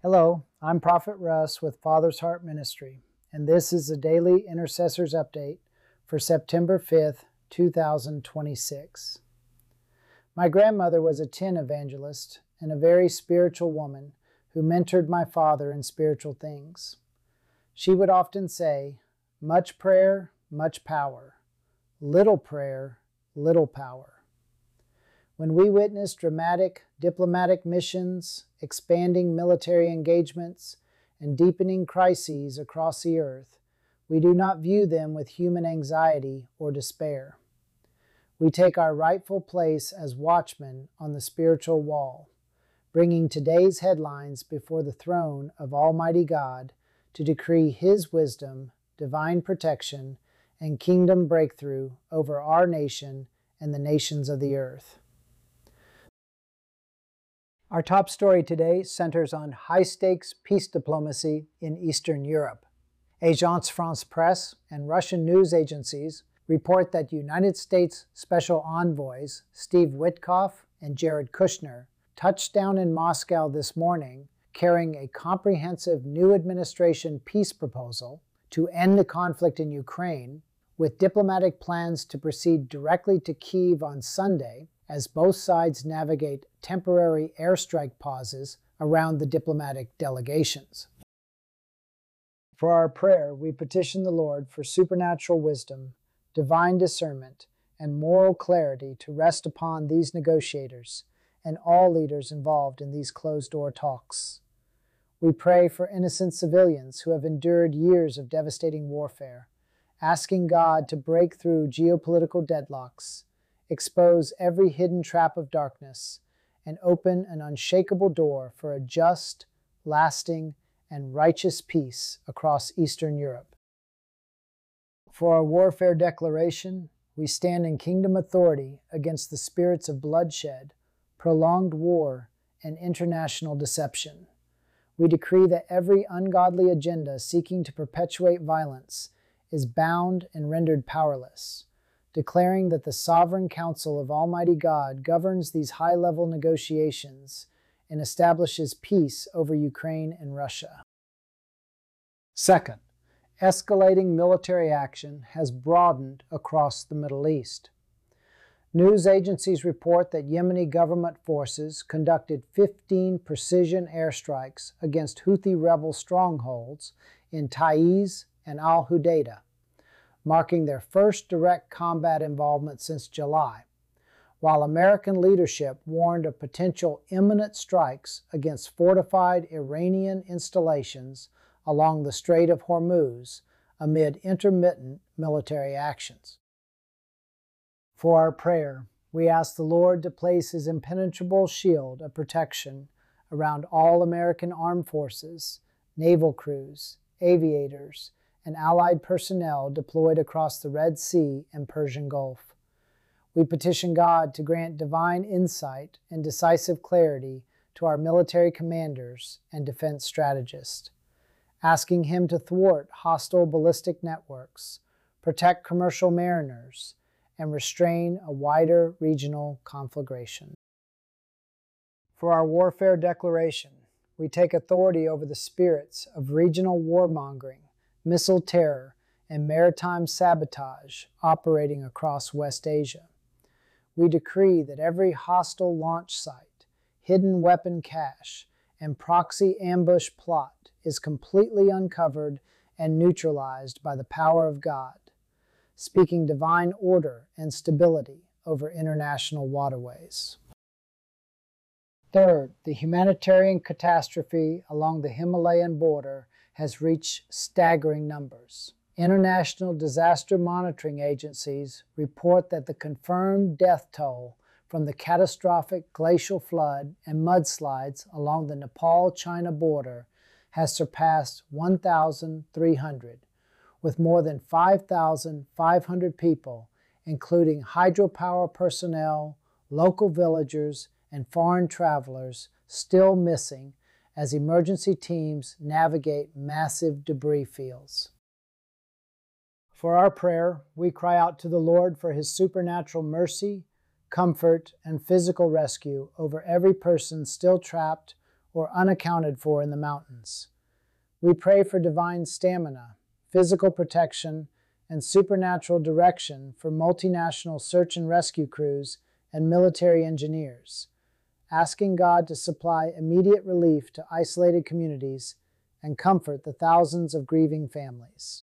Hello, I'm Prophet Russ with Father's Heart Ministry, and this is a daily Intercessors Update for September 5th, 2026. My grandmother was a tin evangelist and a very spiritual woman who mentored my father in spiritual things. She would often say, "Much prayer, much power. Little prayer, little power." When we witness dramatic diplomatic missions, expanding military engagements, and deepening crises across the earth, we do not view them with human anxiety or despair. We take our rightful place as watchmen on the spiritual wall, bringing today's headlines before the throne of Almighty God to decree His wisdom, divine protection, and kingdom breakthrough over our nation and the nations of the earth. Our top story today centers on high-stakes peace diplomacy in Eastern Europe. Agence France-Presse and Russian news agencies report that United States Special Envoys Steve Witkoff and Jared Kushner touched down in Moscow this morning carrying a comprehensive new administration peace proposal to end the conflict in Ukraine, with diplomatic plans to proceed directly to Kyiv on Sunday as both sides navigate temporary airstrike pauses around the diplomatic delegations. For our prayer, we petition the Lord for supernatural wisdom, divine discernment, and moral clarity to rest upon these negotiators and all leaders involved in these closed-door talks. We pray for innocent civilians who have endured years of devastating warfare, asking God to break through geopolitical deadlocks, expose every hidden trap of darkness, and open an unshakable door for a just, lasting, and righteous peace across Eastern Europe. For our warfare declaration, we stand in kingdom authority against the spirits of bloodshed, prolonged war, and international deception. We decree that every ungodly agenda seeking to perpetuate violence is bound and rendered powerless, declaring that the sovereign counsel of Almighty God governs these high-level negotiations and establishes peace over Ukraine and Russia. Second, escalating military action has broadened across the Middle East. News agencies report that Yemeni government forces conducted 15 precision airstrikes against Houthi rebel strongholds in Taiz and al-Hudaydah, marking their first direct combat involvement since July, while American leadership warned of potential imminent strikes against fortified Iranian installations along the Strait of Hormuz amid intermittent military actions. For our prayer, we ask the Lord to place His impenetrable shield of protection around all American armed forces, naval crews, aviators, and allied personnel deployed across the Red Sea and Persian Gulf. We petition God to grant divine insight and decisive clarity to our military commanders and defense strategists, asking Him to thwart hostile ballistic networks, protect commercial mariners, and restrain a wider regional conflagration. For our warfare declaration, we take authority over the spirits of regional warmongering, missile terror, and maritime sabotage operating across West Asia. We decree that every hostile launch site, hidden weapon cache, and proxy ambush plot is completely uncovered and neutralized by the power of God, speaking divine order and stability over international waterways. Third, the humanitarian catastrophe along the Himalayan border has reached staggering numbers. International disaster monitoring agencies report that the confirmed death toll from the catastrophic glacial flood and mudslides along the Nepal-China border has surpassed 1,300, with more than 5,500 people, including hydropower personnel, local villagers, and foreign travelers, still missing as emergency teams navigate massive debris fields. For our prayer, we cry out to the Lord for His supernatural mercy, comfort, and physical rescue over every person still trapped or unaccounted for in the mountains. We pray for divine stamina, physical protection, and supernatural direction for multinational search and rescue crews and military engineers, asking God to supply immediate relief to isolated communities and comfort the thousands of grieving families.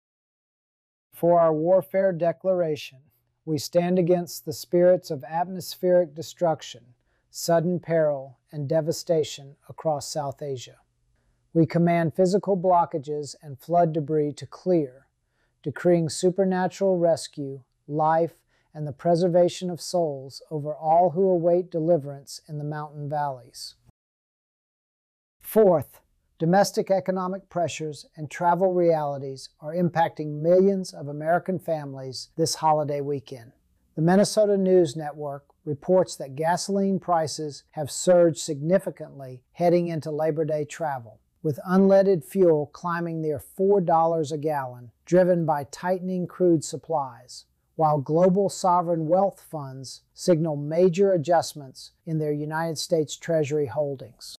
For our warfare declaration, we stand against the spirits of atmospheric destruction, sudden peril, and devastation across South Asia. We command physical blockages and flood debris to clear, decreeing supernatural rescue, life, and the preservation of souls over all who await deliverance in the mountain valleys. Fourth, domestic economic pressures and travel realities are impacting millions of American families this holiday weekend. The Minnesota News Network reports that gasoline prices have surged significantly heading into Labor Day travel, with unleaded fuel climbing near $4 a gallon, driven by tightening crude supplies, while global sovereign wealth funds signal major adjustments in their United States Treasury holdings.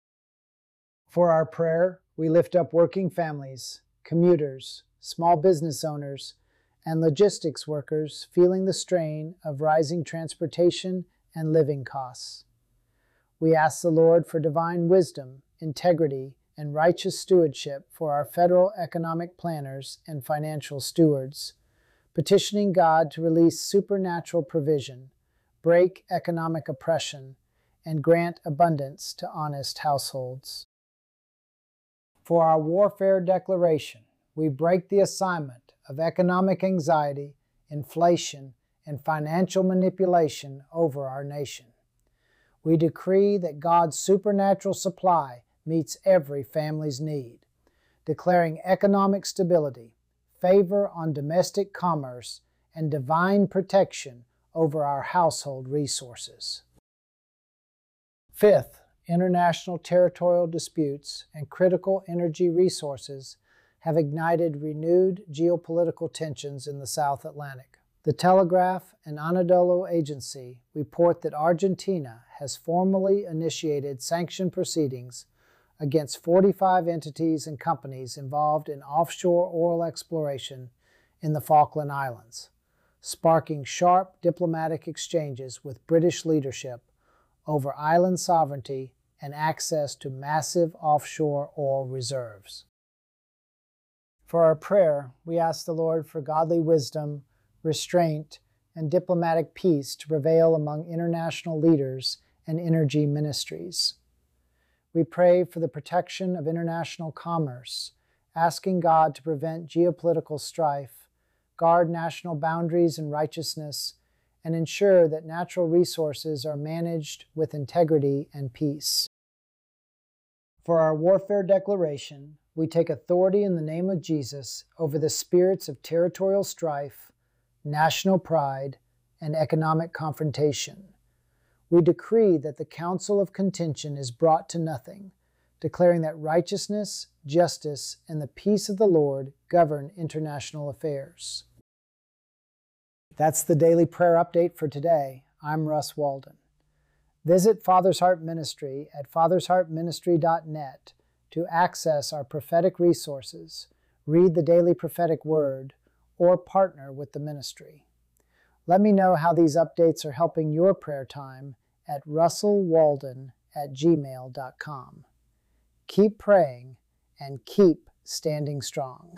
For our prayer, we lift up working families, commuters, small business owners, and logistics workers feeling the strain of rising transportation and living costs. We ask the Lord for divine wisdom, integrity, and righteous stewardship for our federal economic planners and financial stewards, petitioning God to release supernatural provision, break economic oppression, and grant abundance to honest households. For our warfare declaration, we break the assignment of economic anxiety, inflation, and financial manipulation over our nation. We decree that God's supernatural supply meets every family's need, declaring economic stability, favor on domestic commerce, and divine protection over our household resources. Fifth, international territorial disputes and critical energy resources have ignited renewed geopolitical tensions in the South Atlantic. The Telegraph and Anadolu Agency report that Argentina has formally initiated sanction proceedings against 45 entities and companies involved in offshore oil exploration in the Falkland Islands, sparking sharp diplomatic exchanges with British leadership over island sovereignty and access to massive offshore oil reserves. For our prayer, we ask the Lord for godly wisdom, restraint, and diplomatic peace to prevail among international leaders and energy ministries. We pray for the protection of international commerce, asking God to prevent geopolitical strife, guard national boundaries and righteousness, and ensure that natural resources are managed with integrity and peace. For our warfare declaration, we take authority in the name of Jesus over the spirits of territorial strife, national pride, and economic confrontation. We decree that the counsel of contention is brought to nothing, declaring that righteousness, justice, and the peace of the Lord govern international affairs. That's the daily prayer update for today. I'm Russ Walden. Visit Father's Heart Ministry at fathersheartministry.net to access our prophetic resources, read the daily prophetic word, or partner with the ministry. Let me know how these updates are helping your prayer time at russellwalden@gmail.com. Keep praying and keep standing strong.